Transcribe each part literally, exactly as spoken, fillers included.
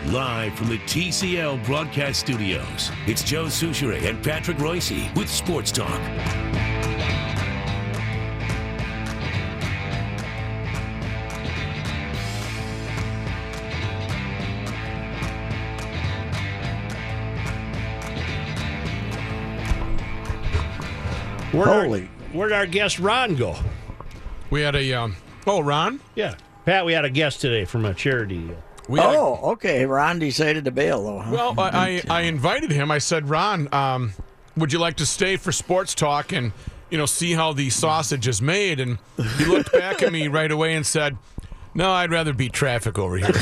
Live from the T C L broadcast studios, it's Joe Souchere and Patrick Royce with Sports Talk. Where'd Holy. Our, where'd our guest Ron go? We had a, um, oh, Ron? Yeah. Pat, we had a guest today from a charity. We had a- Oh, okay. Ron decided to bail, though. Huh? well, I, I, I invited him. I said, Ron, um, would you like to stay for Sports Talk and, you know, see how the sausage is made? And he looked back at me right away and said, no, I'd rather beat traffic over here.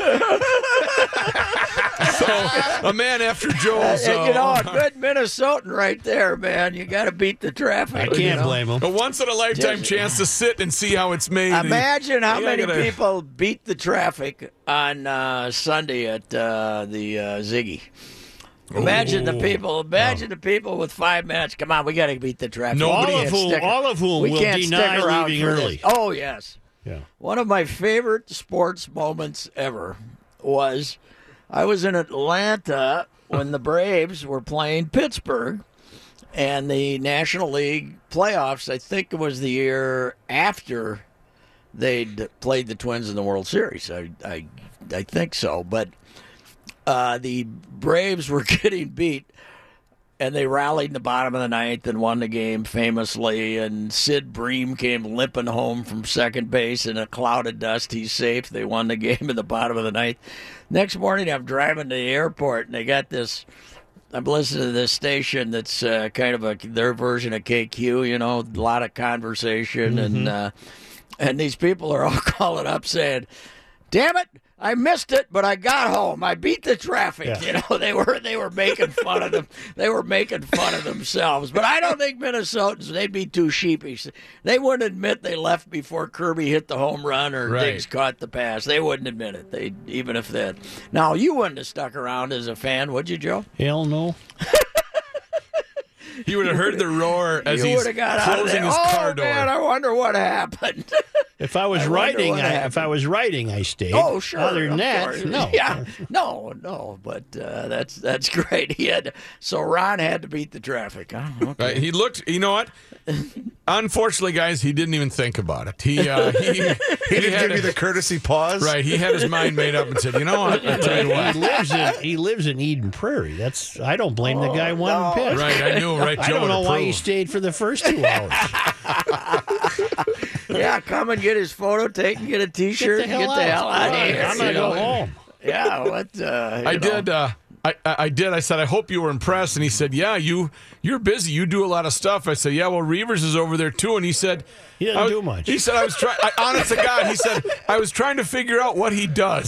So, a man after Joel's. Uh, you know, uh, a good Minnesotan right there, man. You got to beat the traffic. I you can't know? blame him. a once-in-a-lifetime Just- chance to sit and see how it's made. Imagine how Yeah, I many gotta- people beat the traffic on uh, Sunday at uh, the uh, Ziggy. Imagine the Ooh. people. Imagine the people with five minutes. Come on, we got to beat the traffic. No, We all can't of whom, stick- all of whom we will can't deny stick around leaving for this. early. Oh yes. Yeah. One of my favorite sports moments ever was I was in Atlanta when the Braves were playing Pittsburgh and the National League playoffs. I think it was the year after they'd played the Twins in the World Series. I I, I think so. But uh, the Braves were getting beat. And they rallied in the bottom of the ninth and won the game famously. And Sid Bream came limping home from second base in a cloud of dust. He's safe. They won the game in the bottom of the ninth. Next morning, I'm driving to the airport, and they got this. I'm listening to this station that's uh, kind of a their version of K Q. You know, a lot of conversation, Mm-hmm. and uh, and these people are all calling up saying, "Damn it! I missed it, but I got home. I beat the traffic." Yeah. You know, they were they were making fun of them. They were making fun of themselves. But I don't think Minnesotans, they'd be too sheepish. They wouldn't admit they left before Kirby hit the home run or Right. Diggs caught the pass. They wouldn't admit it. They even if that. Now you wouldn't have stuck around as a fan, would you, Joe? Hell no. He would have heard the roar as you he's would have got out of closing there. his Oh car door. man, I wonder what happened. If I was I wonder writing, what I, happened. if I was writing, I stayed. Oh, sure. Other than of that, course. no. Yeah, no, no. But uh, that's that's great. He had so Ron had to beat the traffic. Huh? Okay. Right, he looked. You know what? Unfortunately, guys, he didn't even think about it. He uh, he he, He didn't had give you a- the courtesy pause. right. He had his mind made up and said, "You know what? I'll tell you He what." lives in he lives in Eden Prairie. That's I don't blame the guy one no. bit. Right, I knew. Right, I Joe don't would know why he approve. stayed for the first two hours. Yeah, come and get his photo taken, get a T-shirt, Get the hell get the out. hell out of Right, here. I'm gonna you go know? home. Yeah, what? Uh, you I know. did. Uh, I, I I did. I said, I hope you were impressed. And he said, Yeah, you you're busy. You do a lot of stuff. I said, Yeah, well, Reavers is over there too. And he said, He doesn't I was- do much. He said, I was trying. Honest to God, he said, I was trying to figure out what he does.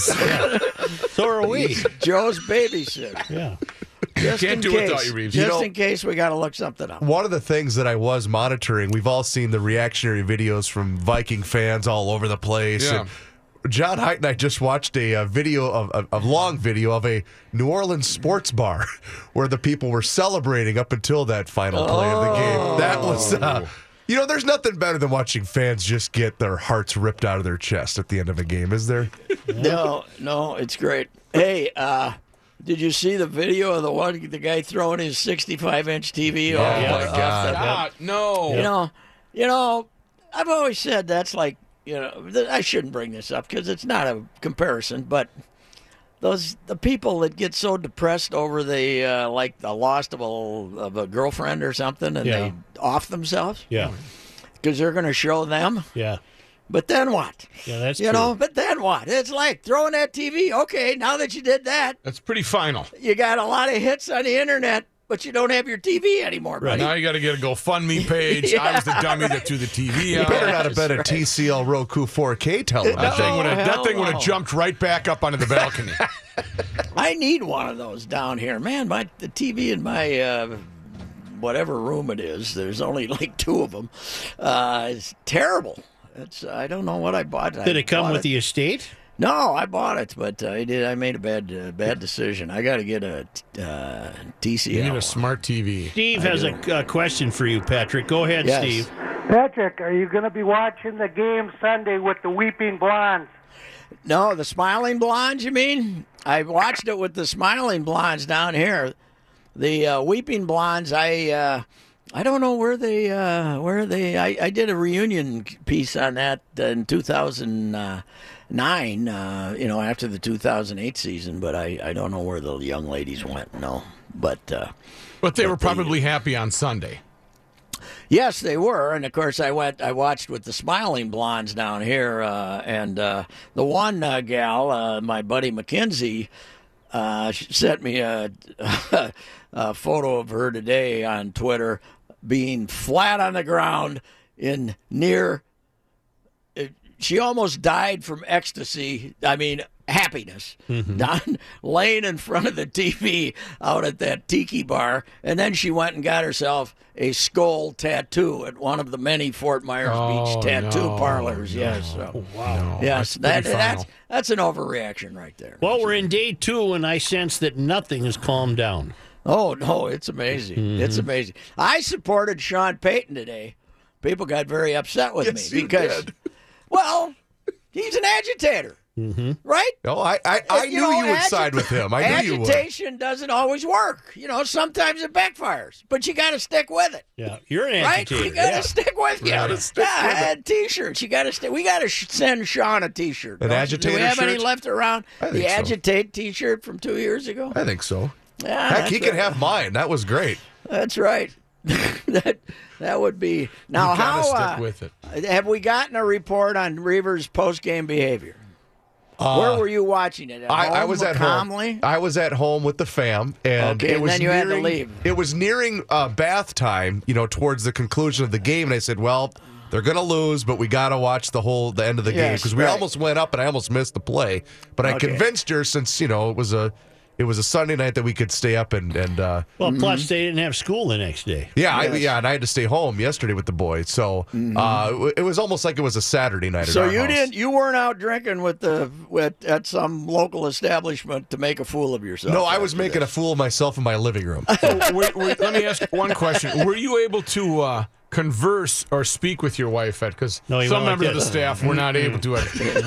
So are we. Joe's babysitter. Yeah. Just Can't in do it case, without you, Reeves. Just You know- in case we got to look something up. One of the things that I was monitoring, we've all seen the reactionary videos from Viking fans all over the place. Yeah. And John Height and I just watched a, uh video of a, a long video of a New Orleans sports bar where the people were celebrating up until that final play of the game. That was, uh, you know, there's nothing better than watching fans just get their hearts ripped out of their chest at the end of a game, is there? No, no, it's great. Hey, uh, did you see the video of the one the guy throwing his sixty-five inch T V? off, yeah. off Oh, my God. the- God, no. You know, you know, I've always said that's like, you know, th- I shouldn't bring this up because it's not a comparison, but those the people that get so depressed over the uh, like the loss of a of a girlfriend or something, and Yeah. they off themselves Yeah. because they're going to show them. Yeah. But then what? Yeah, that's you true. know. But then what? It's like throwing that T V. Okay, now that you did that, That's pretty final. you got a lot of hits on the internet, but you don't have your T V anymore, buddy. Now you got to get a GoFundMe page. I was the dummy that threw the T V You out. better not have been a right. T C L Roku four K television. That thing would have. Oh, That hell thing would have no. jumped right back up onto the balcony. I need one of those down here, man. My the T V in my uh, whatever room it is. There's only like two of them. Uh, it's terrible. It's I don't know what I bought. Did I it come bought with the estate? No, I bought it, but I did. I made a bad uh, bad decision. I got to get a uh, T C L. You need one. a smart T V. Steve has a uh, question for you, Patrick. Go ahead, Yes. Steve. Patrick, are you going to be watching the game Sunday with the Weeping Blondes? No, the Smiling Blondes. You mean? I watched it with the Smiling Blondes down here. The uh, Weeping Blondes, I uh, I don't know where they uh, where they. I, I did a reunion piece on that in two thousand nine. Uh, you know, after the two thousand eight season, but I, I don't know where the young ladies went. No, but uh, but they but were probably they, happy on Sunday. Yes, they were, and of course, I went. I watched with the Smiling Blondes down here, uh, and uh, the one uh, gal, uh, my buddy Mackenzie, uh, sent me a, a photo of her today on Twitter, being flat on the ground in near. She almost died from ecstasy. I mean, happiness. Mm-hmm. Don, laying in front of the T V out at that tiki bar, and then she went and got herself a skull tattoo at one of the many Fort Myers oh, Beach tattoo no, parlors. No. Yes. So, oh, wow. No, yes, that's, that, that's that's an overreaction right there. Well, we're in day two, and I sense that nothing has calmed down. Oh no, it's amazing. Mm-hmm. It's amazing. I supported Sean Payton today. People got very upset with yes, me because. Did. Well, he's an agitator, mm-hmm. right? No, I, I, I you knew know, you would agi- side with him. I knew you would. Agitation doesn't always work. You know, sometimes it backfires, but you got to stick with it. Yeah, you're an right? agitator. You got to yeah. stick with it. Gotta stick yeah, with I had T-shirts. You got to stick. We got to sh- send Sean a T-shirt. An Don't agitator you? Do we have shirt? any left around? I think the so. Agitate T-shirt from two years ago. I think so. Yeah, Heck, he right. can have mine. That was great. That's right. that that would be now. You gotta how stick uh, with it. Have we gotten a report on Reavers' post-game behavior? Uh, Where were you watching it? At I, home, I was at calmly? home. I was at home with the fam, and Okay, it was and then you had nearing, to leave. It was nearing uh, bath time, you know, towards the conclusion of the game, and I said, "Well, they're going to lose, but we got to watch the whole the end of the game Yes, because we right. almost went up, and I almost missed the play." But I Okay. convinced her, since you know it was a it was a Sunday night, that we could stay up and and uh, Well, plus they didn't have school the next day. yeah, Yes. I, yeah, and I had to stay home yesterday with the boys, so uh, it was almost like it was a Saturday night. So at our you house. didn't, you weren't out drinking with the with at some local establishment to make a fool of yourself. No, I was after making this. a fool of myself in my living room. were, were, let me ask one question. Were you able to uh, converse or speak with your wife at? Because No, he some went like members of the this. staff were not able to.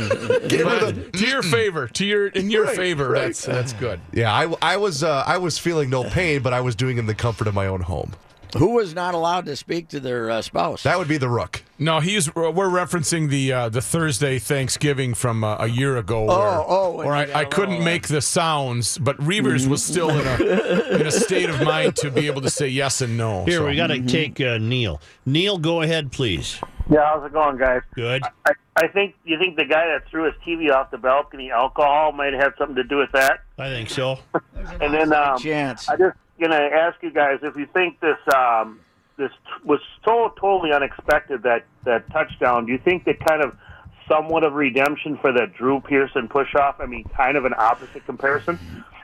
But to your favor, to your in your Right, favor, right. that's that's good. Yeah, I, I was uh, I was feeling no pain, but I was doing it in the comfort of my own home. Who was not allowed to speak to their uh, spouse? That would be the Rook. No, he's we're referencing the uh, the Thursday Thanksgiving from uh, a year ago. Where, Oh, oh, when where you I, got I a couldn't little, uh, make the sounds, but Reavers was still in a in a state of mind to be able to say yes and no. Here, so. we got to take uh, Neil. Neil, go ahead, please. Yeah, how's it going, guys? Good. I, I think you think the guy that threw his T V off the balcony, alcohol, might have something to do with that. I think so. And then um, chance. I just gonna ask you guys if you think this um, this t- was so totally unexpected, that that touchdown. Do you think that kind of somewhat of redemption for that Drew Pearson push off? I mean, kind of an opposite comparison.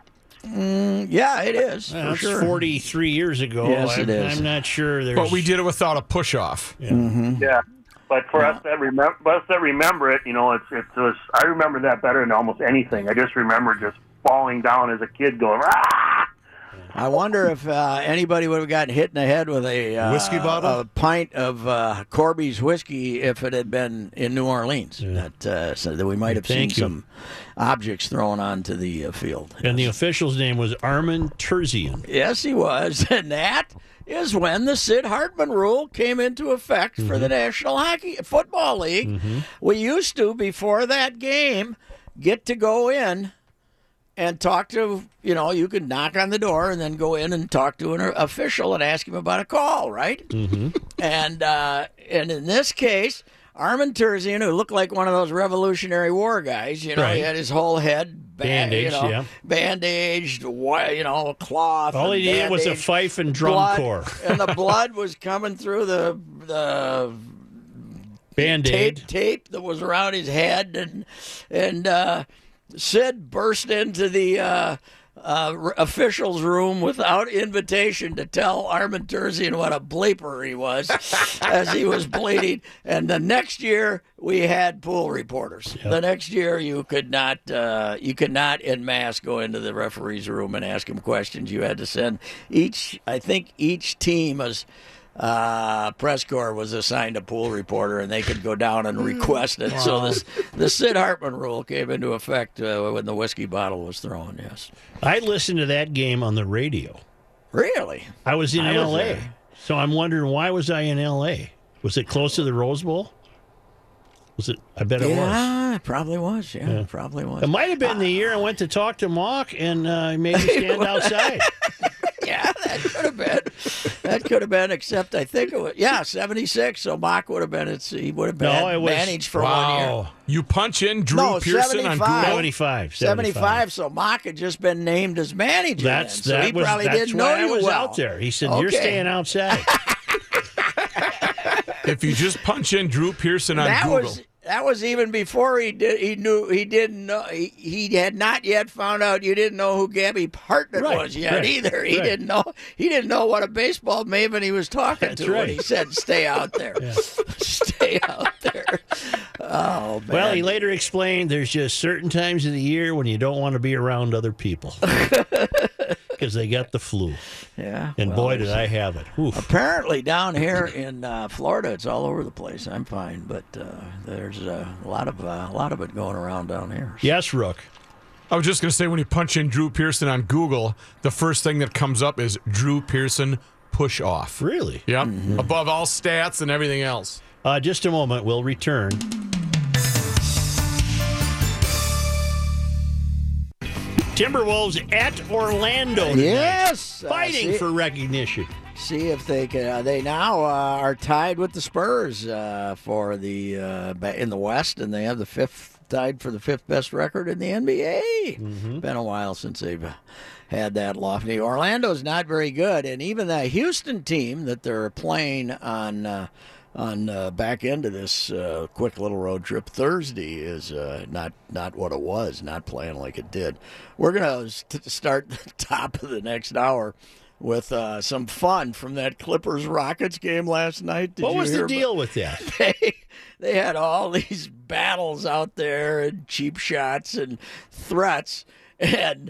Yeah, it is. Well, for that's sure. forty-three years ago. Yes, I'm, it is. I'm not sure there's. But we did it without a push off. Yeah. But for us that remember, us that remember it, you know, it's it was. I remember that better than almost anything. I just remember just falling down as a kid, going, ah! I wonder if uh, anybody would have gotten hit in the head with a uh, Whiskey bottle? a pint of uh, Corby's whiskey if it had been in New Orleans. That uh, so that we might have Thank seen you. some objects thrown onto the uh, field. And the official's name was Armin Terzian. Yes, he was, and that is when the Sid Hartman rule came into effect for the National Hockey Football League. We used to, before that game, get to go in and talk to, you know, you could knock on the door and then go in and talk to an official and ask him about a call, right? Mm-hmm. And uh, and in this case, Armin Terzian, who looked like one of those Revolutionary War guys, you know, Right. he had his whole head ba- Bandaged, you know, yeah. bandaged, wi- you know, cloth. All and he needed was a bandaged, fife and drum blood, corps. and the blood was coming through the the Band-Aid. tape tape that was around his head, and and uh, Sid burst into the uh, uh, r- officials' room without invitation to tell Armin Terzian what a bleeper he was as he was bleeding. And the next year we had pool reporters. The next year you could not uh, you could not en masse go into the referee's room and ask him questions. You had to send each. I think each team was. uh, press corps was assigned a pool reporter, and they could go down and request it. So this, the Sid Hartman rule came into effect uh, when the whiskey bottle was thrown, yes. I listened to that game on the radio. Really? I was in I was L A, there. so I'm wondering, why was I in L A? Was it close to the Rose Bowl? Was it? I bet it was. Yeah, it probably was. Yeah, Yeah. it probably was. It might have been the year I went to talk to Mock and uh, made me stand outside. Yeah, that could have been. That could have been. Except I think it was. Yeah, seventy-six. So Mock would have been. It's he would have been No, it was- managed for one year. Wow. You punch in Drew No, Pearson on seventy-five. Google. seventy-five. seventy-five. So Mock had just been named as manager. That's then, so that he was probably that's didn't why know I you was well. out there. He said, "You're Okay. staying outside." If you just punch in Drew Pearson on That Google. was that was even before he did. He knew he didn't know. He, he had not yet found out you didn't know who Gabby Hartnett Right, was yet right, either. He right. didn't know. He didn't know what a baseball maven he was talking That's to when right. he said, "Stay out there, stay out there." Oh man. Well, he later explained there's just certain times of the year when you don't want to be around other people because they got the flu. yeah. And well, boy, did I have it. Oof. Apparently, down here in uh, Florida, it's all over the place. I'm fine, but uh, there's uh, a lot of uh, a lot of it going around down here. Yes, Rook. I was just going to say, when you punch in Drew Pearson on Google, the first thing that comes up is Drew Pearson push off. Really? Yep. Mm-hmm. Above all stats and everything else. Uh, just a moment. We'll return. Timberwolves at Orlando tonight, Yes, uh, fighting see- for recognition. See if they can. Uh, they now uh, are tied with the Spurs uh, for the uh, ba- in the West, and they have the fifth tied for the fifth best record in the N B A. Been a while since they've had that lofty. Orlando's not very good, and even that Houston team that they're playing on. Uh, on uh, back end of this uh, quick little road trip Thursday is uh, not not what it was, not playing like it did. We're going to start the top of the next hour with uh, some fun from that Clippers-Rockets game last night. Did What you was hear the about- deal with that? They, they had all these battles out there and cheap shots and threats. And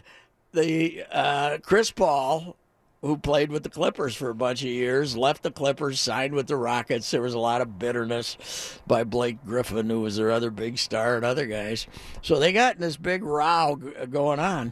the uh, Chris Paul, who played with the Clippers for a bunch of years, left the Clippers, signed with the Rockets. There was a lot of bitterness by Blake Griffin, who was their other big star, and other guys. So they got in this big row g- going on.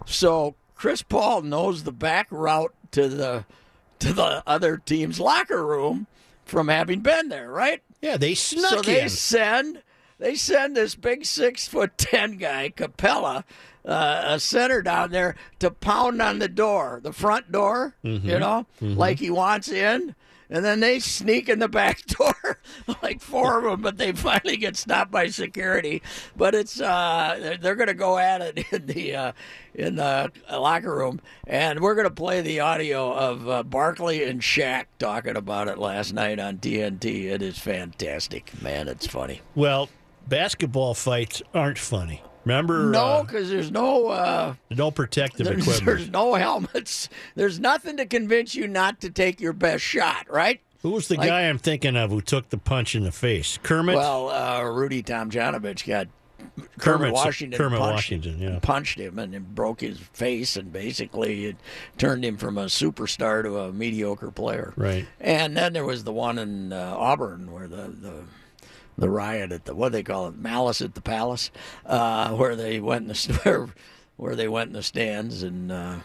So Chris Paul knows the back route to the to the other team's locker room from having been there, right? Yeah, they snuck So they in. send they send this big six foot ten guy, Capella, uh, a center down there to pound on the door, the front door, Mm-hmm. you know, like he wants in. And then they sneak in the back door, like four of them, but they finally get stopped by security. But it's uh, they're, they're going to go at it in the uh, in the locker room, and we're going to play the audio of uh, Barkley and Shaq talking about it last night on T N T. It is fantastic, man. It's funny. Well, basketball fights aren't funny. Remember? No, uh, because there's no. Uh, no protective There's, equipment. there's no helmets. There's nothing to convince you not to take your best shot, right? Who was the like- guy I'm thinking of who took the punch in the face? Kermit? Well, uh, Rudy Tomjanovich got Kermit Kermit's- Washington Kermit punched, Washington, yeah. punched him and it broke his face, and basically it turned him from a superstar to a mediocre player. Right. And then there was the one in uh, Auburn where the, the the riot at the what do they call it, malice at the palace, uh, where they went in the where, where they went in the stands and. Uh,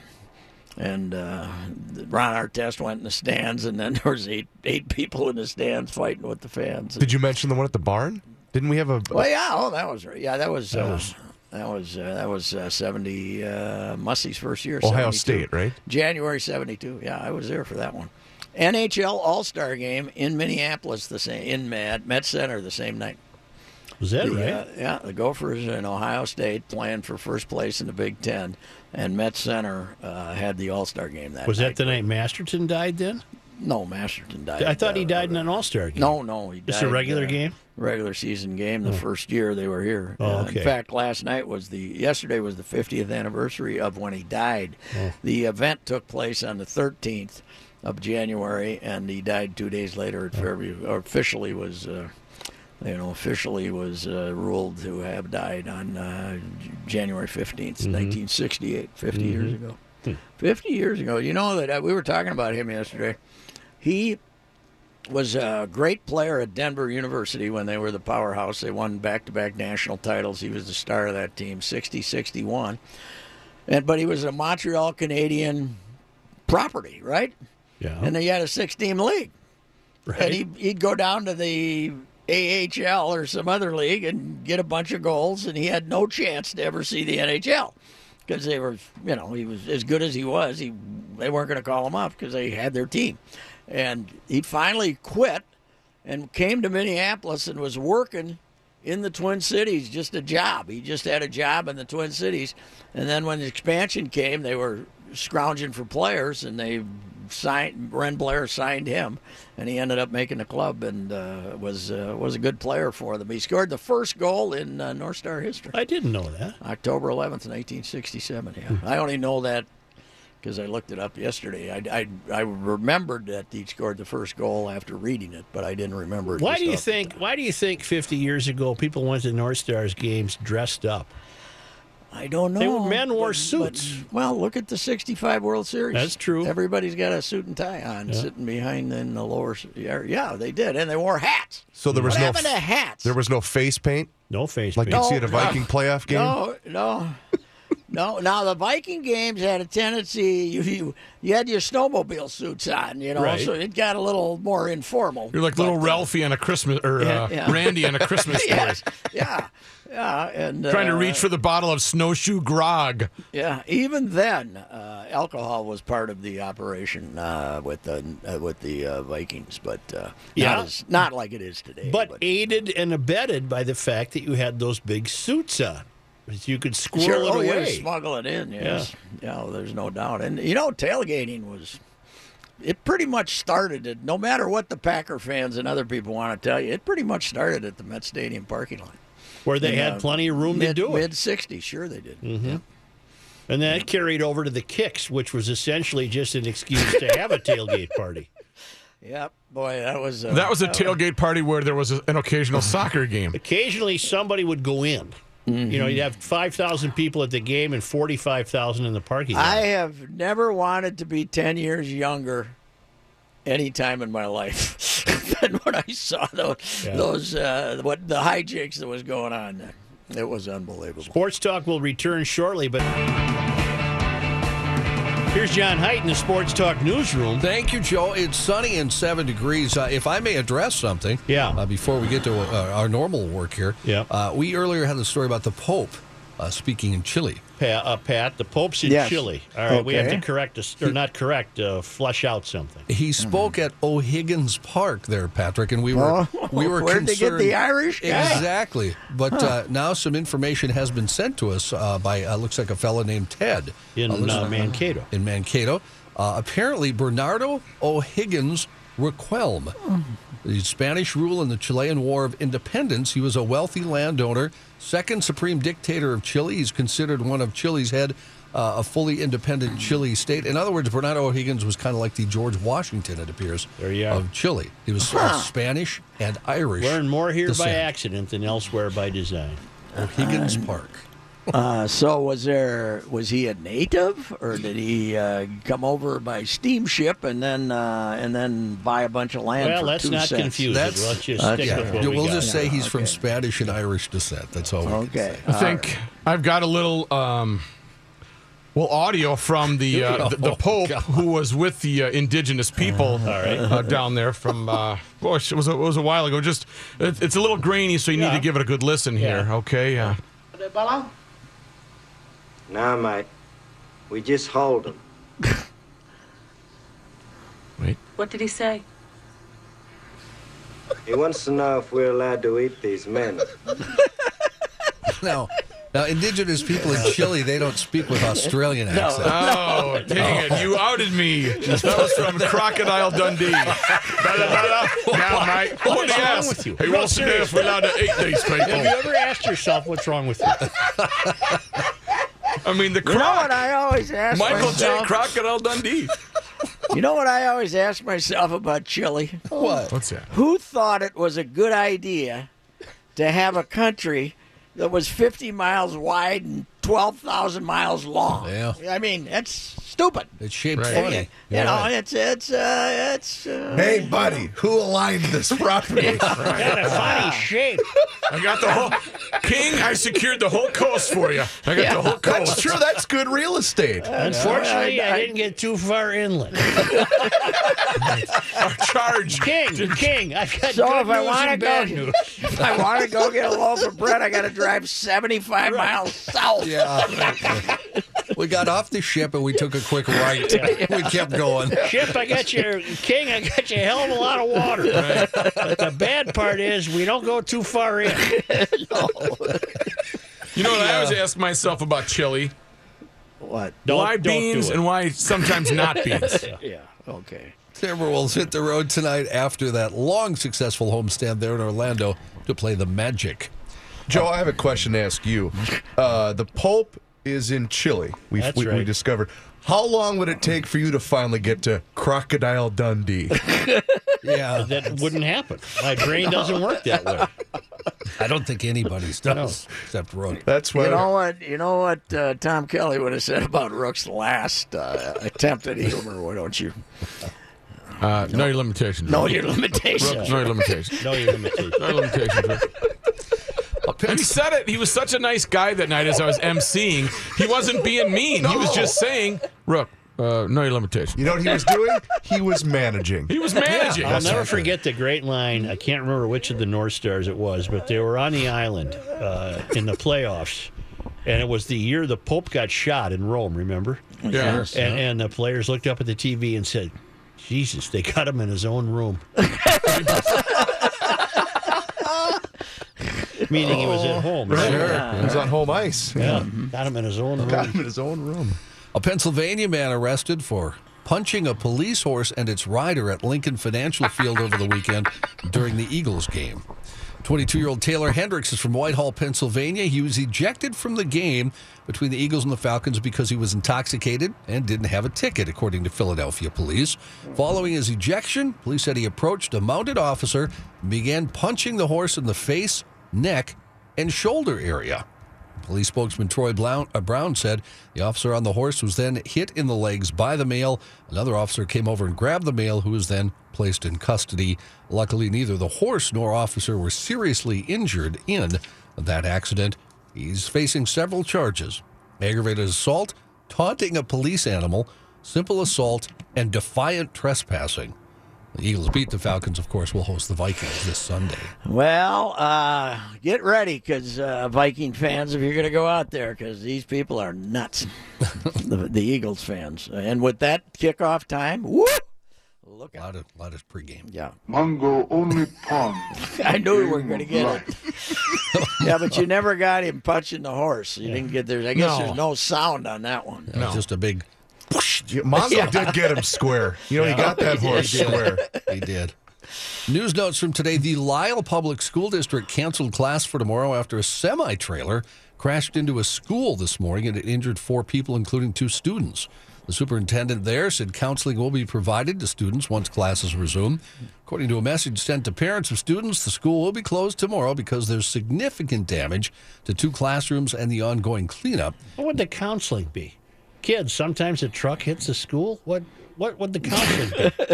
And uh, Ron Artest went in the stands, and then there was eight eight people in the stands fighting with the fans. Did you mention the one at the barn? Didn't we have a? Well, yeah, oh, that was right. Yeah, that was That uh, was- that was uh, that was uh, seventy uh, Mussey's first year. Ohio seventy-two. State, right? January seventy-two. Yeah, I was there for that one. N H L All Star Game in Minneapolis, the same in Met Met Center the same night. Was that The, right? uh, yeah, the Gophers in Ohio State playing for first place in the Big Ten, and Met Center uh, had the All Star game that was night. that the night Masterton died then? No, Masterton died. I thought he uh, died in an All-Star game. No, no, he died. Just a regular uh, game? Regular season game. The first year they were here. Oh, Uh, okay. in fact, last night was the yesterday was the fiftieth anniversary of when he died. Oh. The event took place on the thirteenth of January, and he died two days later at Fairview. Or officially was, uh, you know, officially was uh, ruled to have died on uh, J- January fifteenth, Mm-hmm. nineteen sixty-eight, fifty years ago. fifty years ago. You know that uh, we were talking about him yesterday. He was a great player at Denver University when they were the powerhouse. They won back-to-back national titles. He was the star of that team, sixty sixty-one. And but he was a Montreal Canadian property, right? Yeah. And they had a six-team league. Right. And he, he'd go down to the A H L or some other league and get a bunch of goals, and he had no chance to ever see the N H L because they were, you know, he was as good as he was. He they weren't going to call him up because they had their team. And he finally quit and came to Minneapolis and was working in the Twin Cities, just a job. He just had a job in the Twin Cities. And then when the expansion came, they were scrounging for players, and they signed Ren Blair signed him, and he ended up making the club and uh, was uh, was a good player for them. He scored the first goal in uh, North Star history. I didn't know that. October eleventh, nineteen sixty-seven. Yeah, I only know that because I looked it up yesterday. I, I, I remembered that he scored the first goal after reading it, but I didn't remember it. Why just do you off the think? top. Why do you think fifty years ago people went to North Stars games dressed up? I don't know. They were men wore But- suits. but, well, look at the sixty-five World Series. That's true. Everybody's got a suit and tie on, Yeah. sitting behind in the lower. Yeah, yeah, they did, and they wore hats. So there was what no happened to hats? there was no face paint No face like paint. you see at a Viking playoff game. No, no, no. Now the Viking games had a tendency. You you, you had your snowmobile suits on, you know, Right. so it got a little more informal. You're like But, little uh, Ralphie on a Christmas, or Yeah, uh, yeah. Randy on a Christmas story. yes, yeah, yeah, and Trying to uh, reach for the bottle of snowshoe grog. Yeah, even then, uh, alcohol was part of the operation uh, with the uh, with the uh, Vikings, but uh, Yeah. not, as, not like it is today. But aided and abetted by the fact that you had those big suits on. You could squirrel sure, it oh, away. yeah, smuggle it in. Yes, yeah. well, there's no doubt. And you know, tailgating was. It pretty much started at, no matter what the Packer fans and other people want to tell you, it pretty much started at the Met Stadium parking lot. Where they In, had uh, plenty of room mid, to do it. Mid sixties, sure they did. Mm-hmm. And then it carried over to the Kicks, which was essentially just an excuse to have a tailgate party. Yep, boy, that was uh, That was a tailgate party where there was a, an occasional soccer game. Occasionally, somebody would go in. Mm-hmm. You know, you'd have five thousand people at the game and forty-five thousand in the parking lot. I have never wanted to be ten years younger any time in my life than when I saw those, Yeah. those uh, what the hijinks that was going on there. It was unbelievable. Sports Talk will return shortly, but here's John Height in the Sports Talk newsroom. Thank you, Joe. It's sunny and seven degrees. Uh, if I may address something, Yeah. uh, before we get to uh, our normal work here, Yeah. uh, we earlier had the story about the Pope uh, speaking in Chile. Pat, uh, Pat, the Pope's in Yes. Chile. All right, we have Okay. to correct us, or not correct, uh, flush out something. He spoke at O'Higgins Park there, Patrick, and we were Oh, we were where'd they get concerned. the Irish guy? Exactly, but uh, now some information has been sent to us uh, by uh, looks like a fellow named Ted In uh, lives uh, Mankato. in Mankato. Uh, apparently, Bernardo O'Higgins Riquelme, the Spanish rule in the Chilean War of Independence. He was a wealthy landowner, second supreme dictator of Chile. He's considered one of Chile's head, uh, a fully independent Chile state. In other words, Bernardo O'Higgins was kind of like the George Washington, it appears, There you are. of Chile. He was of Spanish and Irish. Learn more here by descent. accident than elsewhere by design. O'Higgins Park. Uh, so was there? Was he a native, or did he uh, come over by steamship and then uh, and then buy a bunch of land? Well, for let's two not cents? confuse That's- it. Let's just uh, stick yeah. with what we we'll got. just say he's from okay. Spanish and Irish descent. That's all we can Okay. say. I think I've got a little, um, well, audio from the uh, the, the Oh, Pope God. who was with the uh, indigenous people uh, down there from. Uh, gosh, it was a, it was a while ago. Just it, it's a little grainy, so you Yeah. need to give it a good listen here. Yeah. Okay. Uh, Nah, mate. We just hold them. wait. What did he say? He wants to know if we're allowed to eat these men. Now, now, indigenous people in Chile, they don't speak with Australian accents. Oh, dang it. You outed me. That was from Crocodile Dundee. Now, mate, what What is he wrong asked, with you? He No, wants to know if we're allowed to eat these Have you people. ever asked yourself what's wrong with you? I mean, the You know what croc. I always ask Michael J. myself? Crocodile Dundee. You know what I always ask myself about Chile? What? What's that? Who thought it was a good idea to have a country that was fifty miles wide and twelve thousand miles long. Yeah. I mean, that's stupid. It's shaped Right. funny. You You're know, right. it's it's uh, it's. Uh, Hey, buddy, who aligned this property? Got a funny shape. I got the whole King. I secured the whole coast for you. I got the whole coast. That's true. That's good real estate. Unfortunately, I- I didn't get too far inland. Our charge. King, King, I've got So good if I news wanna and go- bad news. If I want to go get a loaf of bread, I got to drive seventy-five miles south. Yeah. We got off the ship and we took a quick right. We kept going. Ship, I got you, King, I got you a hell of a lot of water. But the bad part is we don't go too far in. You know what I always ask myself about chili? What? Don't, why don't do beans it. and why sometimes not beans? Yeah. Okay. Timberwolves hit the road tonight after that long, successful homestand there in Orlando to play the Magic. Joe, I have a question to ask you. Uh, the Pope is in Chile. We, That's we, we right. discovered. How long would it take for you to finally get to Crocodile Dundee? Yeah. That wouldn't happen. My brain doesn't work that way. I don't think anybody's does except Rook. That's why. You know what? You know what uh, Tom Kelly would have said about Rook's last uh, attempt at humor. Why don't you Uh, know your limitations. know your limitations? Know your limitations. No, your limitations. Know your limitations. Rick. And he said it. He was such a nice guy that night as I was emceeing. He wasn't being mean. He was just saying, Rook, uh, know your limitations. You know what he was doing? He was managing. He was managing. I'll never forget the great line. I can't remember which of the North Stars it was, but they were on the island uh, in the playoffs, and it was the year the Pope got shot in Rome, remember? Yeah. And, and the players looked up at the T V and said, Jesus, they got him in his own room. Meaning he was at home. Right. Sure. He was on home ice. Yeah, got him in his own Got room. him in his own room. A Pennsylvania man arrested for punching a police horse and its rider at Lincoln Financial Field over the weekend during the Eagles game. twenty-two-year-old Taylor Hendricks is from Whitehall, Pennsylvania. He was ejected from the game between the Eagles and the Falcons because he was intoxicated and didn't have a ticket, according to Philadelphia police. Following his ejection, police said he approached a mounted officer and began punching the horse in the face, neck, and shoulder area. Police spokesman Troy Brown, uh, Brown said the officer on the horse was then hit in the legs by the male. Another officer came over and grabbed the male, who was then placed in custody. Luckily, neither the horse nor officer were seriously injured in that accident. He's facing several charges: aggravated assault, taunting a police animal, simple assault, and defiant trespassing. The Eagles beat the Falcons, of course, will host the Vikings this Sunday. Well, uh, get ready, because uh, Viking fans, if you're going to go out there, because these people are nuts, the, the Eagles fans. And with that kickoff time, woo! Look A out. lot of, lot of pregame. Yeah. Mango only pond. I knew we were going to get it. Yeah, but you never got him punching the horse. You didn't get there. I guess No. there's no sound on that one. It was just a big, Yeah, Mongo did get him square. You know, he got that horse square. he did. News notes from today. The Lisle Public School District canceled class for tomorrow after a semi-trailer crashed into a school this morning and it injured four people, including two students. The superintendent there said counseling will be provided to students once classes resume. According to a message sent to parents of students, the school will be closed tomorrow because there's significant damage to two classrooms and the ongoing cleanup. What would the counseling be? Kids, sometimes a truck hits a school. What What would the counseling be?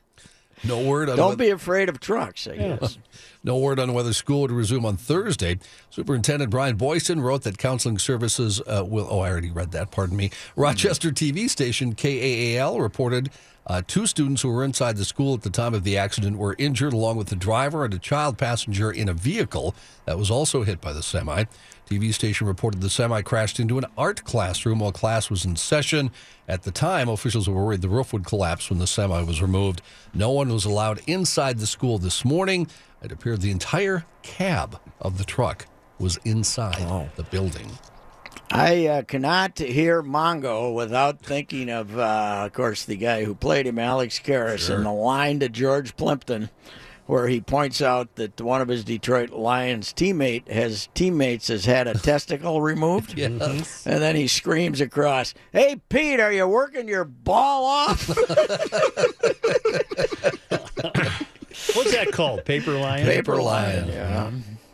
No word on Don't whether- be afraid of trucks, I guess. No word on whether school would resume on Thursday. Superintendent Brian Boyson wrote that counseling services uh, will. Oh, I already read that. Pardon me. Rochester T V station K A A L reported uh, two students who were inside the school at the time of the accident were injured, along with the driver and a child passenger in a vehicle that was also hit by the semi. T V station reported the semi crashed into an art classroom while class was in session. At the time, officials were worried the roof would collapse when the semi was removed. No one was allowed inside the school this morning. It appeared the entire cab of the truck was inside the building. I uh, cannot hear Mongo without thinking of, uh, of course, the guy who played him, Alex Karras, and the line to George Plimpton, where he points out that one of his Detroit Lions teammate has teammates has had a testicle removed. Yes. And then he screams across, "Hey, Pete, are you working your ball off?" What's that called? Paper lion? Paper lion. Yeah.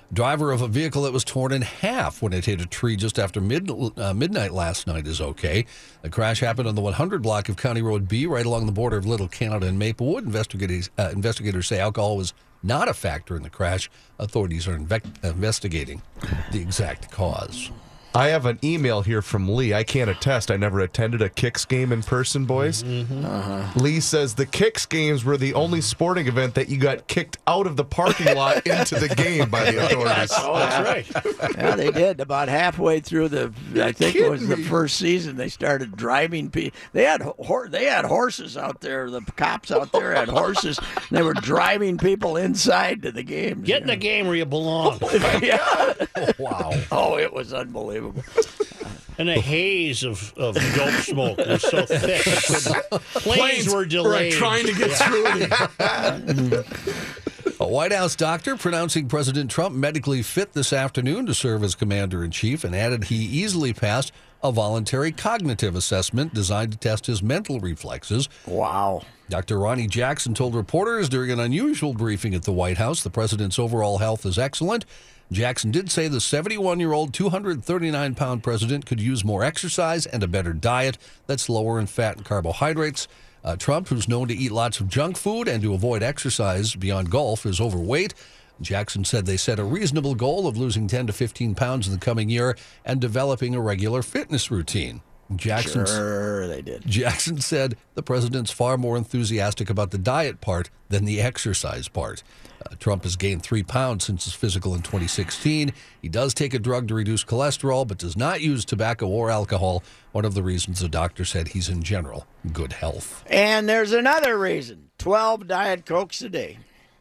Driver of a vehicle that was torn in half when it hit a tree just after mid, uh, midnight last night is okay. The crash happened on the one hundred block of County Road B, right along the border of Little Canada and Maplewood. Investigators, uh, investigators say alcohol was not a factor in the crash. Authorities are inve- investigating the exact cause. I have an email here from Lee. I can't attest. I never attended a Kicks game in person, boys. Mm-hmm. Uh-huh. Lee says the Kicks games were the only sporting event that you got kicked out of the parking lot into the game by the authorities. Oh, that's right. Yeah, they did. About halfway through the, I think it was the first season, they started driving people. They had hor- they had horses out there. The cops out there had horses. They were driving people inside to the games. Get in the game where you belong. Yeah. Oh, wow. Oh, it was unbelievable. And a haze of, of dope smoke was so thick. Planes, Planes were delayed. Were trying to get through. A White House doctor pronouncing President Trump medically fit this afternoon to serve as commander-in-chief and added he easily passed a voluntary cognitive assessment designed to test his mental reflexes. Wow. Doctor Ronnie Jackson told reporters during an unusual briefing at the White House the president's overall health is excellent. Jackson did say the seventy-one-year-old, two hundred thirty-nine pound president could use more exercise and a better diet that's lower in fat and carbohydrates. Uh, Trump, who's known to eat lots of junk food and to avoid exercise beyond golf, is overweight. Jackson said they set a reasonable goal of losing ten to fifteen pounds in the coming year and developing a regular fitness routine. Jackson, sure, they did. Jackson said the president's far more enthusiastic about the diet part than the exercise part. Uh, Trump has gained three pounds since his physical in twenty sixteen. He does take a drug to reduce cholesterol, but does not use tobacco or alcohol. One of the reasons the doctor said he's in general good health. And there's another reason: twelve Diet Cokes a day.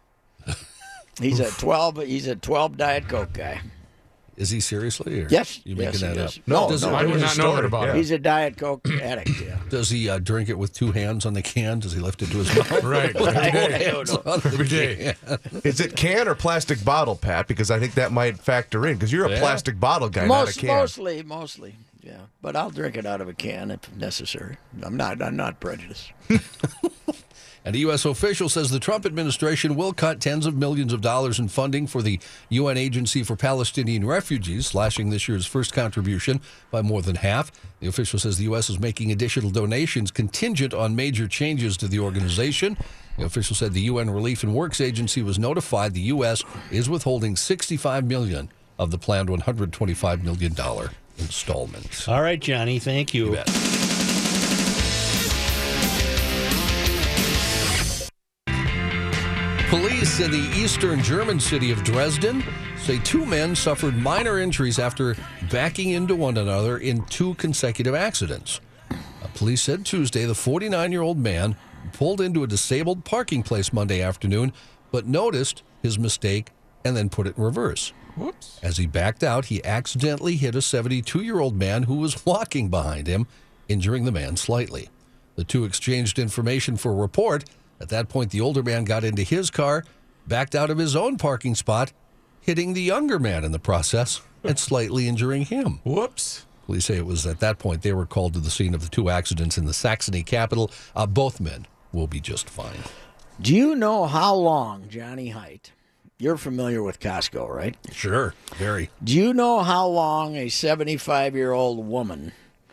He's a twelve. He's a twelve Diet Coke guy. Is he seriously? Or Yes. you making yes, that he up? is. No, does no, he, I did not know that about him. He's a Diet Coke addict. Yeah. does he uh, drink it with two hands on the can? Does he lift it to his mouth? Right. With Every both day. hands on the Every day. can? Is it can or plastic bottle, Pat? Because I think that might factor in. Because you're a Yeah. plastic bottle guy, not a Most, can. mostly, mostly, yeah. But I'll drink it out of a can if necessary. I'm not. I'm not prejudiced. And a U S official says the Trump administration will cut tens of millions of dollars in funding for the U N Agency for Palestinian Refugees, slashing this year's first contribution by more than half. The official says the U S is making additional donations contingent on major changes to the organization. The official said the U N Relief and Works Agency was notified the U S is withholding sixty-five million dollars of the planned one hundred twenty-five million dollars installment. All right, Johnny, thank you. You bet. Police in the eastern German city of Dresden say two men suffered minor injuries after backing into one another in two consecutive accidents. Uh, police said Tuesday the forty-nine-year-old man pulled into a disabled parking place Monday afternoon, but noticed his mistake and then put it in reverse. Whoops. As he backed out, he accidentally hit a seventy-two-year-old man who was walking behind him, injuring the man slightly. The two exchanged information for a report. At that point, the older man got into his car, backed out of his own parking spot, hitting the younger man in the process and slightly injuring him. Whoops. Police say it was at that point they were called to the scene of the two accidents in the Saxony capital. Uh, both men will be just fine. Do you know how long, Johnny Height? You're familiar with Costco, right? Sure, very. Do you know how long a seventy-five-year-old woman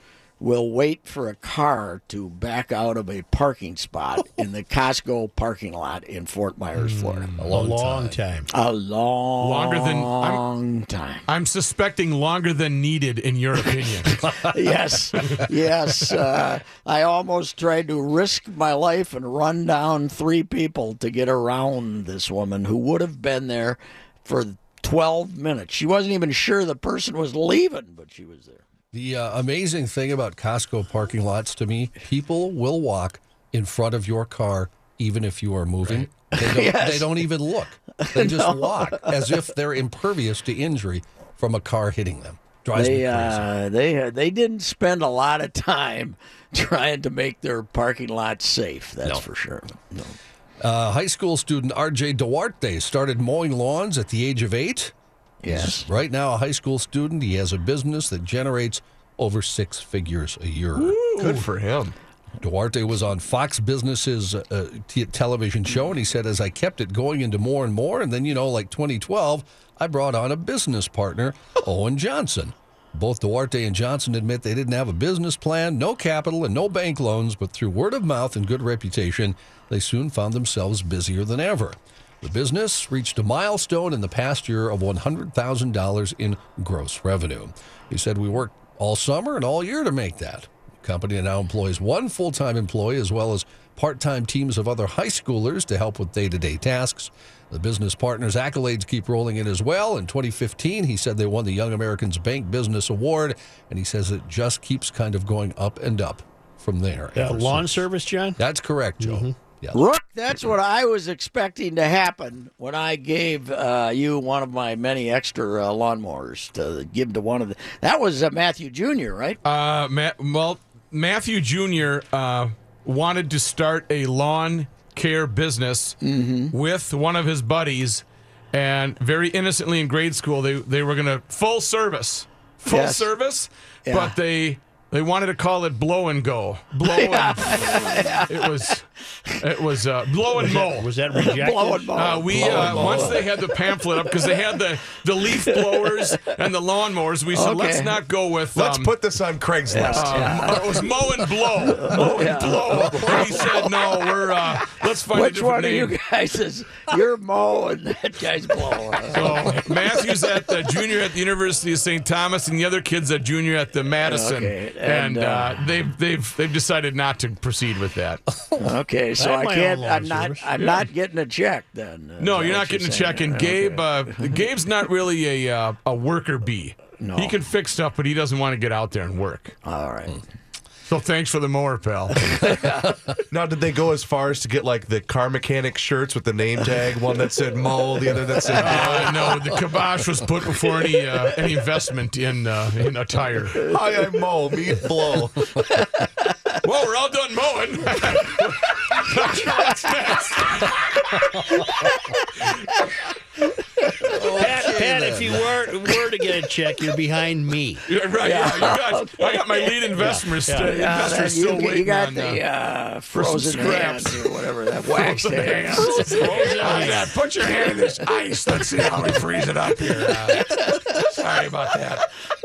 will wait for a car to back out of a parking spot in the Costco parking lot in Fort Myers, Florida? A A long, long time. time. A long, Longer than- I'm- long time. I'm suspecting longer than needed, in your opinion. Yes, yes. Uh, I almost tried to risk my life and run down three people to get around this woman who would have been there for twelve minutes. She wasn't even sure the person was leaving, but she was there. The uh, amazing thing about Costco parking lots to me, people will walk in front of your car even if you are moving. They, don't, Yes. they don't even look. They just walk as if they're impervious to injury from a car hitting them. Drives me They crazy. uh, they they didn't spend a lot of time trying to make their parking lot safe. That's No. for sure. No. Uh, high school student R J Duarte started mowing lawns at the age of eight. Yes. Right now, a high school student, he has a business that generates over six figures a year. Good for him. Duarte was on Fox Business's uh, t- television show, and he said, as I kept it going into more and more, and then, you know, like twenty twelve, I brought on a business partner, Owen Johnson. Both Duarte and Johnson admit they didn't have a business plan, no capital, and no bank loans, but through word of mouth and good reputation, they soon found themselves busier than ever. The business reached a milestone in the past year of one hundred thousand dollars in gross revenue. He said, we worked all summer and all year to make that. The company now employs one full-time employee as well as part-time teams of other high schoolers to help with day-to-day tasks. The business partner's accolades keep rolling in as well. In twenty fifteen, he said they won the Young Americans Bank Business Award, and he says it just keeps kind of going up and up from there. Uh, lawn service, John? That's correct, Joe. Mm-hmm. Yes. Look, that's what I was expecting to happen when I gave uh, you one of my many extra uh, lawnmowers to give to one of the. That was uh, Matthew Junior, right? Uh, Ma- well, Matthew Junior Uh, wanted to start a lawn care business Mm-hmm. with one of his buddies, and very innocently in grade school, they they were going to full service, full Yes. service, Yeah. but they. They wanted to call it blow and go. Blow and it was it was uh, blow and mow. Was that rejected? Blow and mow. Uh, we Blow uh, and mow. once they had the pamphlet up because they had the, the leaf blowers and the lawnmowers. We said Okay. let's not go with. Let's um, put this on Craigslist. uh, It was mow and blow. Mow and Yeah. blow. And he said no. We're uh, let's find a Which different one of name. you guys is you're Mo and that guy's Blow? So Matthew's at the junior at the University of Saint Thomas, and the other kid's a junior at the Madison. Okay, And, and, uh, uh, they've they've they've decided not to proceed with that. Okay, so I have I my can't. own lawn I'm not. service. I'm not getting a check then. Is No, that you're what not getting a saying? check. And Okay. Gabe, uh, Gabe's not really a uh, a worker bee. No. He can fix stuff, but he doesn't want to get out there and work. All right. So thanks for the mower, pal. Now, did they go as far as to get like the car mechanic shirts with the name tag? One that said Mo, the other that said. Uh, no, the kibosh was put before any uh, any investment in uh, in attire. Hi, I'm Mo. Me blow. Well, we're all done mowing. Not sure what's next. Pat, Pat, if you were, were to get a check, you're behind me. Yeah, right, yeah, you got, I got my lead investors, Yeah. st- Yeah, investors then still you, waiting you got on the uh, uh, some frozen scraps. hands or whatever that wax frozen hands. hands. Oh, Dad, put your hand in this ice. Let's see how we freeze it up here. Uh, sorry about that.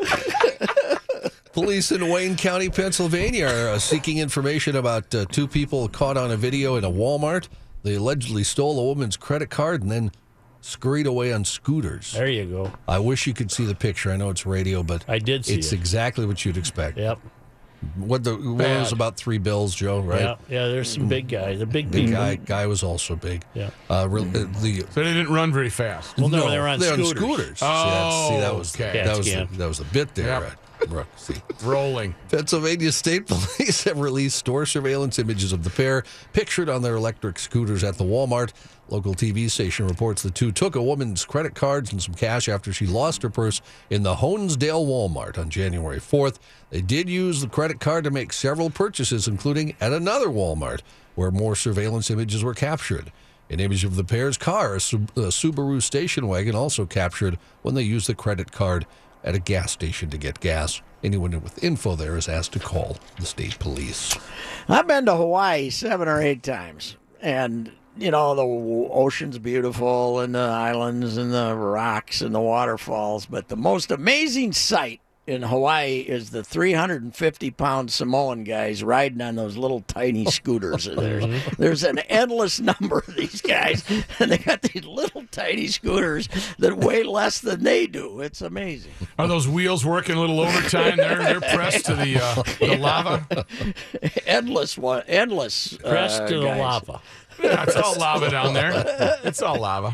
Police in Wayne County, Pennsylvania are uh, seeking information about uh, two people caught on a video in a Walmart. They allegedly stole a woman's credit card and then scurried away on scooters. There you go. I wish you could see the picture. I know it's radio, but I did see it's it. exactly what you'd expect. Yep. What the what Bad. was about three bills, Joe? Right? Yeah. Yeah. There's some big guys. The big The people. guy guy was also big. Yeah. Uh, re- uh, the So they didn't run very fast. Well, no, they were on they're scooters. on scooters. see, that's, see, that was okay. that was the, Cat scam. that was the bit there, Yep. right, Brooke. See. Rolling. Pennsylvania State Police have released store surveillance images of the pair pictured on their electric scooters at the Walmart. Local T V station reports the two took a woman's credit cards and some cash after she lost her purse in the Honesdale Walmart on January fourth. They did use the credit card to make several purchases, including at another Walmart, where more surveillance images were captured. An image of the pair's car, a Sub- a Subaru station wagon, also captured when they used the credit card at a gas station to get gas. Anyone with info there is asked to call the state police. I've been to Hawaii seven or eight times, and you know the ocean's beautiful, and the islands, and the rocks, and the waterfalls. But the most amazing sight in Hawaii is the three hundred fifty pound Samoan guys riding on those little tiny scooters. There's, there's an endless number of these guys, and they got these little tiny scooters that weigh less than they do. It's amazing. Are those wheels working a little overtime? They're they're pressed to the uh, the lava. Endless one, endless. Pressed uh, to the guys. lava. Yeah, it's all lava down there. It's all lava.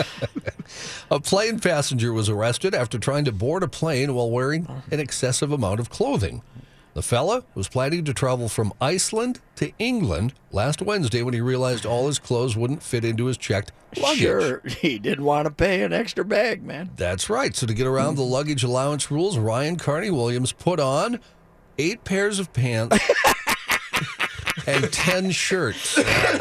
A plane passenger was arrested after trying to board a plane while wearing an excessive amount of clothing. The fella was planning to travel from Iceland to England last Wednesday when he realized all his clothes wouldn't fit into his checked luggage. Sure, he didn't want to pay an extra bag, man. That's right. So to get around the luggage allowance rules, Ryan Carney Williams put on eight pairs of pants and ten shirts.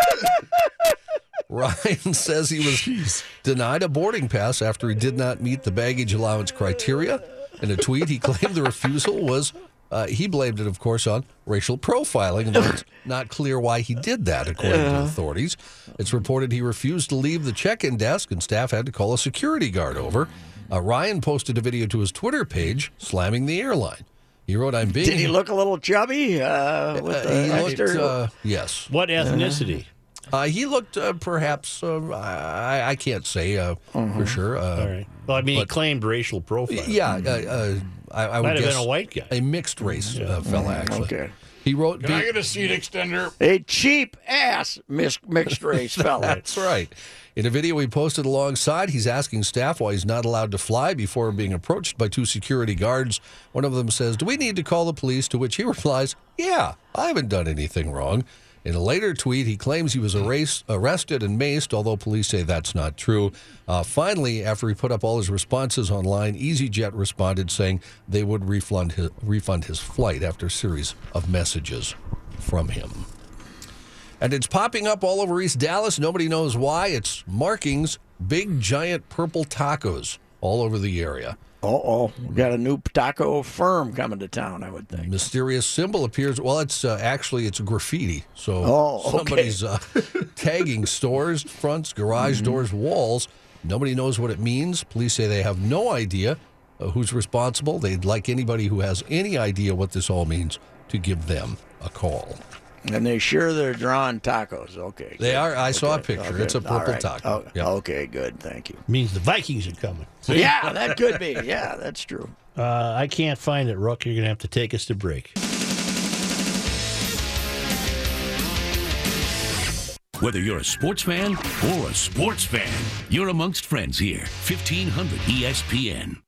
Ryan says he was denied a boarding pass after he did not meet the baggage allowance criteria. In a tweet, he claimed the refusal was Uh, he blamed it, of course, on racial profiling, and it's not clear why he did that, according to authorities. It's reported he refused to leave the check-in desk, and staff had to call a security guard over. Uh, Ryan posted a video to his Twitter page slamming the airline. He wrote, "I'm being..." Did he look a little chubby? Uh, with Uh, the he looked, extra- uh, yes. What ethnicity? Uh, he looked uh, perhaps, uh, I, I can't say uh, for sure. Uh, All right. Well, I mean, he but- claimed racial profile. Yeah, uh, uh, I, I would Might have guess been a white guy. a mixed race uh, fella, actually. Okay. He wrote, Can I be- get a seat extender? A cheap ass mis- mixed race fella. That's right. In a video he posted alongside, he's asking staff why he's not allowed to fly before being approached by two security guards. One of them says, "Do we need to call the police?" To which he replies, "Yeah, I haven't done anything wrong." In a later tweet, he claims he was arras- arrested and maced, although police say that's not true. Uh, finally, after he put up all his responses online, EasyJet responded saying they would refund his, refund his flight after a series of messages from him. And it's popping up all over East Dallas. Nobody knows why. It's Marking's big, giant purple tacos all over the area. Uh-oh. We got a new taco firm coming to town, I would think. Mysterious symbol appears. Well, it's uh, actually it's graffiti. So Oh, okay. somebody's uh, tagging stores, fronts, garage Mm-hmm. doors, walls. Nobody knows what it means. Police say they have no idea uh, who's responsible. They'd like anybody who has any idea what this all means to give them a call. And they sure they're drawing tacos. Okay. They good. are. I saw a Okay, picture. okay. It's a All purple right. taco. Oh, Yep. Okay, good. Thank you. Means the Vikings are coming. Yeah, that could be. Yeah, that's true. Uh, I can't find it, Rook. You're going to have to take us to break. Whether you're a sports fan or a sports fan, you're amongst friends here. fifteen hundred E S P N.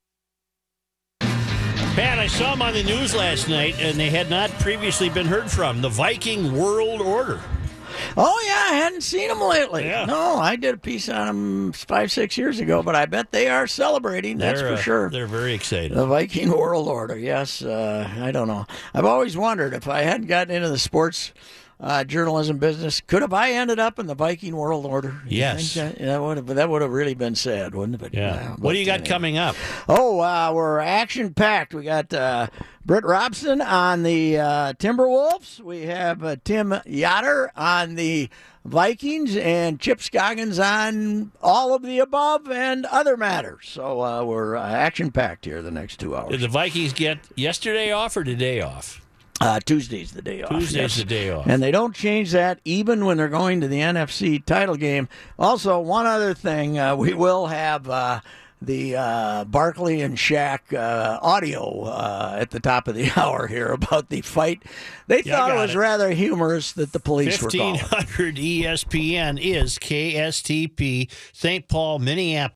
Pat, I saw them on the news last night, and they had not previously been heard from. The Viking World Order. Oh, yeah, I hadn't seen them lately. Yeah. No, I did a piece on them five, six years ago, but I bet they are celebrating. That's They're, for uh, sure. They're very excited. The Viking World Order, yes. Uh, I don't know. I've always wondered if I hadn't gotten into the sports uh, journalism business, could have I ended up in the Viking World Order? You Yes. think That, that would have that would have really been sad, wouldn't it? But, Yeah. uh, What do you but got anyway. coming up? Oh, uh, we're action packed. We got uh, Britt Robson on the uh, Timberwolves. We have uh, Tim Yotter on the Vikings, and Chip Scoggins on all of the above and other matters. So uh, we're uh, action packed here the next two hours. Did the Vikings get yesterday off or today off? Uh, Tuesday's the day off. Tuesday's yes. the day off. And they don't change that even when they're going to the N F C title game. Also, one other thing, uh, we will have uh, the uh, Barkley and Shaq uh, audio uh, at the top of the hour here about the fight. They Yeah, I thought it got was it. rather humorous that the police were fifteen calling. hundred E S P N is K S T P, Saint Paul, Minneapolis.